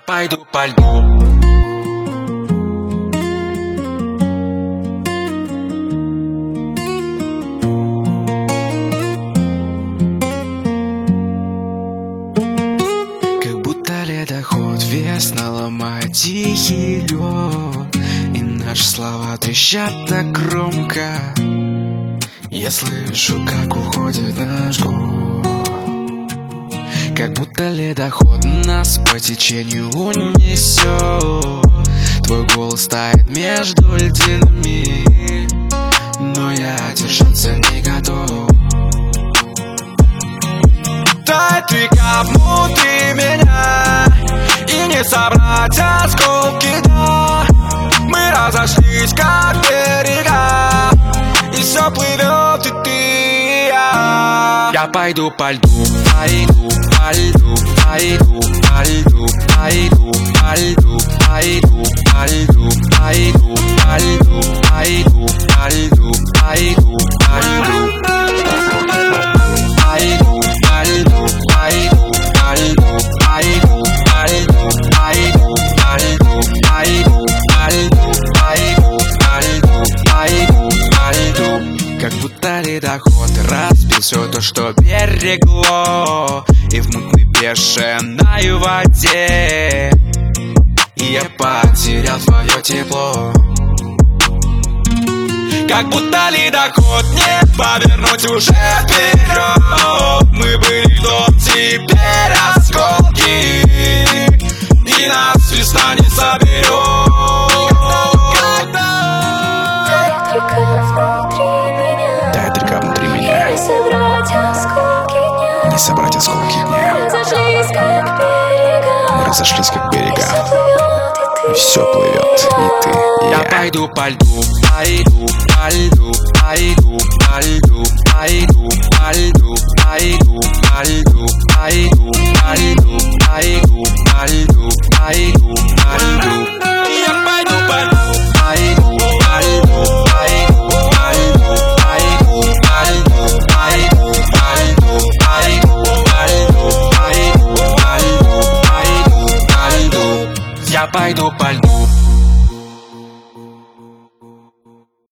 пойду по льду. Как будто ледоход, весно ломает тихий лед, и наши слова трещат так громко. Я слышу, как уходит наш год. Как будто ледоход нас по течению унесет. Твой голос тает между льдинами, но я держаться не готов. Тает река внутри меня, и не собрать осколки дна. Мы разошлись, как берега, и все плывет, и ты, и я. Я пойду по льду, пойду по льду, пойду по льду, пойду по льду, пойду по льду, пойду по льду, пойду по льду, пойду по льду. Как будто ледоход разбил все то, что берегло, и в мутной бешеной воде я потерял твое тепло. Как будто ледоход не повернуть уже вперед. Мы были вдвоем, теперь осколки, и нас весна не соберет. Тает река внутри меня, не собрать осколки дня. Мы разошлись, как берега, и все плывет, и ты, и я. Я пойду по льду, пойду по льду, пойду по льду, пойду по льду, пойду по льду, пойду по льду, пойду по льду, пойду по льду. Я пойду по льду, пойду по льду, пойду по льду, пойду по льду, пойду по льду, пойду по льду, пойду по льду, пойду по льду. Я пойду по льду.